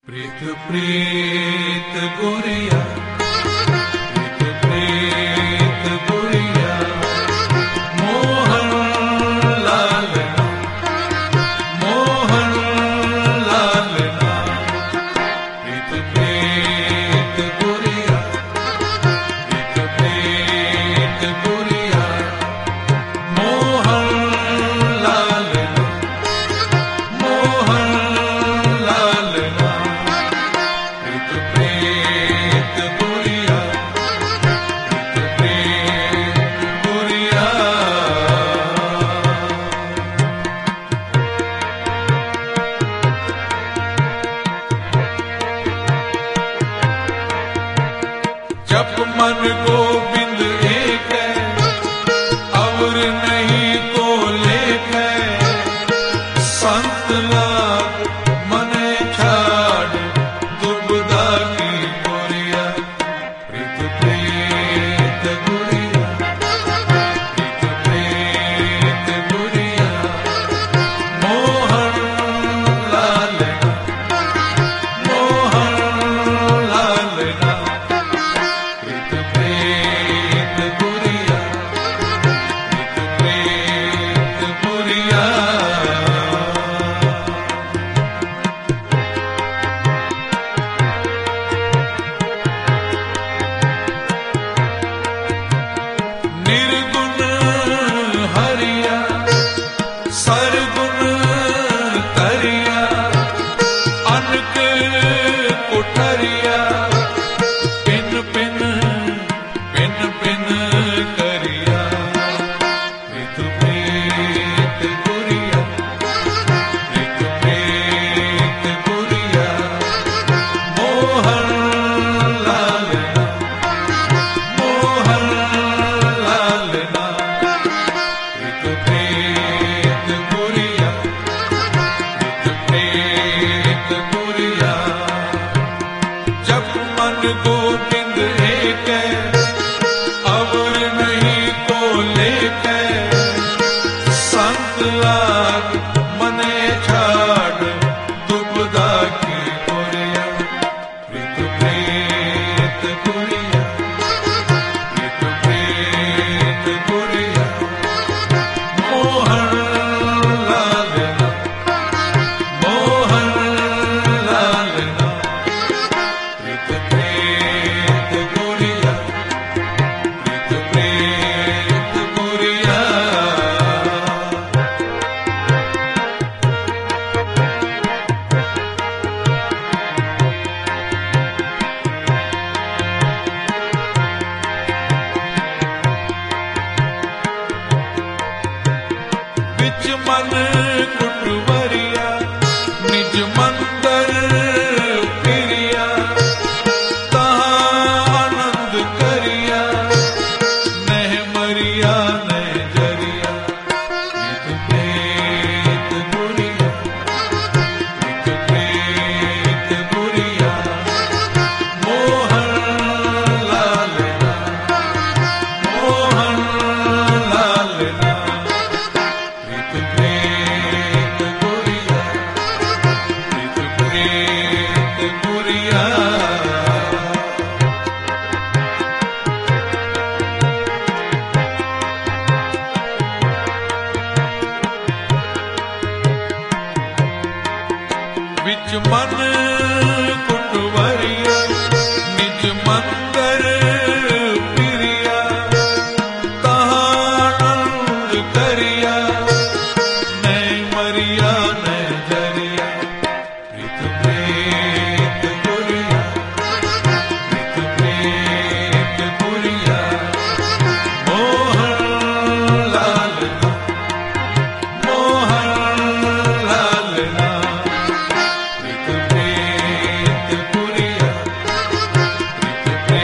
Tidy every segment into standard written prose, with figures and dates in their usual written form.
प्रीत प्रीत गुरिया, प्रीत प्रीत गुरिया, मोहन लाल ना, मोहन लाल ना। प्रीत प्रीत गुरिया, प्रीत प्रीत गुरिया, मोहन लाल ना, मोहन लाल ना। प्रीत प्रीत गुरिया, प्रीत प्रीत गुरिया। जब मन गोविंद एक है, और नहीं तो लेख है। संत लाग मने छाड़, दुबदा की गोरिया। प्रीत प्रीत गुरिया, प्रीत प्रीत गुरिया, मोहन लाल ना, मोहन लाल ना। प्रीत प्रीत गुरिया, प्रीत प्रीत गुरिया। निर्गुण हरिया, सरगुण तरिया, अनक कुठरिया। पिन पिन पिन पिन करिया। प्रीत प्रीत गुरिया, प्रीत प्रीत गुरिया, मोहन लाल ना, मोहन लाल ना। प्रीत प्रीत गुरिया, प्रीत प्रीत गुरिया। जब मन गोविंद एक है, और नहीं को लेख है। संत लाग मने छाड़, दुबदा की गोरिया। प्रीत प्रीत गुरिया, प्रीत प्रीत गुरिया, मोहन लाल ना, मोहन लाल ना। प्रीत प्रीत गुरिया, प्रीत प्रीत गुरिया। बिच मन कुटवरिया, निज मंदर फिरिया। तहाँ आनंद करिया, नह मरिया नह जरिया। प्रीत प्रीत गुरिया, प्रीत प्रीत गुरिया, मोहन लाल ना, मोहन लाल ना। प्रीत प्रीत गुरिया, प्रीत प्रीत गुरिया। बिच मन कुटवरिया, निज मंदर फिरिया। तहाँ आनंद करिया, नह मरिया नह जरिया। प्रीत प्रीत गुरिया, प्रीत प्रीत गुरिया, मोहन लाल ना, मोहन लाल ना। प्रीत प्रीत गुरिया, प्रीत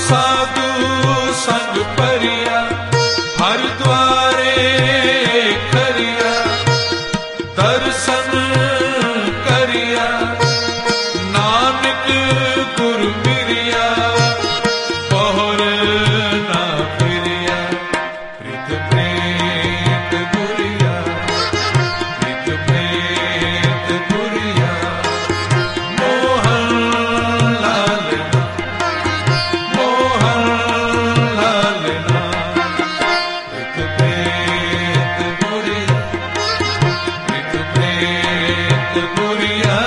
साधु संग परिया हर द्वारे करिया दर्शन करिया नानक गुरु मिरिया पहुर ना फिरिया प्रीत प्रीत गुरिया प्रीत प्रीत गुरिया मोहन लाल मोहन लाल प्रीत प्रीत गुरिया प्रीत प्रीत गुरिया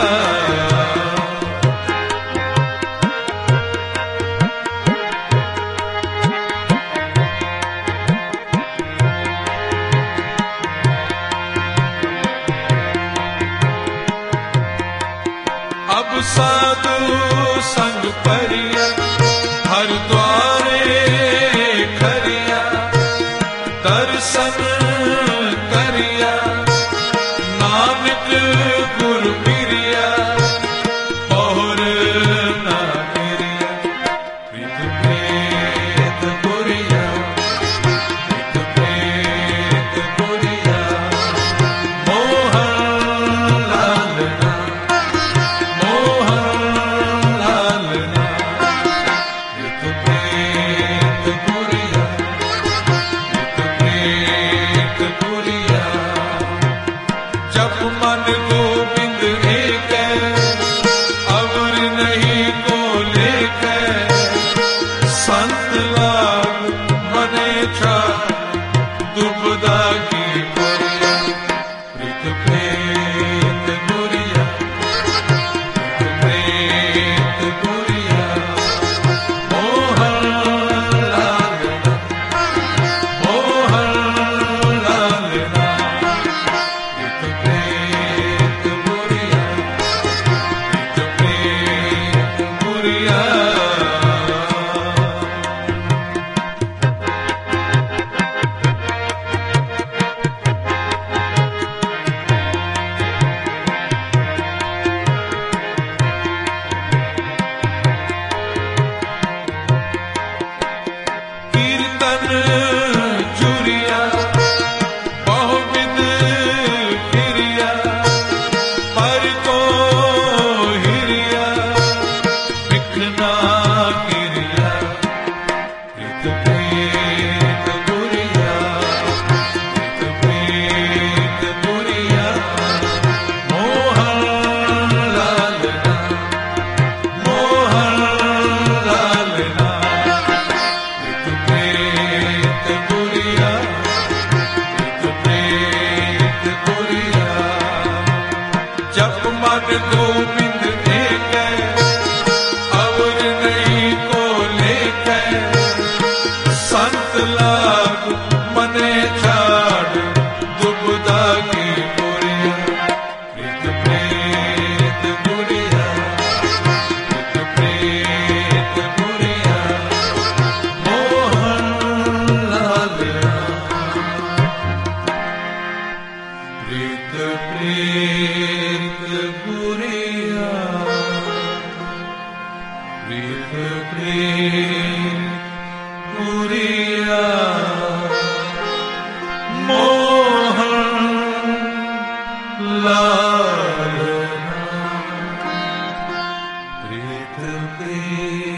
अब साधु संग परिया हर द्वारे खरिया दर्शन करिया नानक गुरु मिरिया पहुर ना गिरिया प्रीत प्रीत गुरिया प्रीत प्रीत गुरिया मोहन लाल मोहन लाल प्रीत प्रीत गुरिया प्रीत प्रीत गुरिया जब मन गोविंद एक अवर नहीं को लेख संत लाग मने छा दुबदा की गुरिया प्रीत प्रीत गुरिया प्रीत गुरिया मोहन लाल मोहन लाल प्रीत प्रीत गुरिया प्रीत प्रीत गुरिया कीर्तन चुरिया बहुविध फिरिया पर को हिरिया बिखना गिरिया प्रीत प्रीत गुरिया प्रीत प्रीत गुरिया मोहन लाल मोहन लाल प्रीत प्रीत गुरिया प्रीत प्रीत गुरिया जप मन गोविंद एक अवर नहीं को लेख संत लाग मने छाड़ दुबदा की गुरिया प्रीत प्रीत गुरिया प्रीत प्रीत गुरिया मोहन लाल प्रीत प्रीत गुरिया प्रीत प्रीत गुरिया मोहन लाल प्रीत प्रीत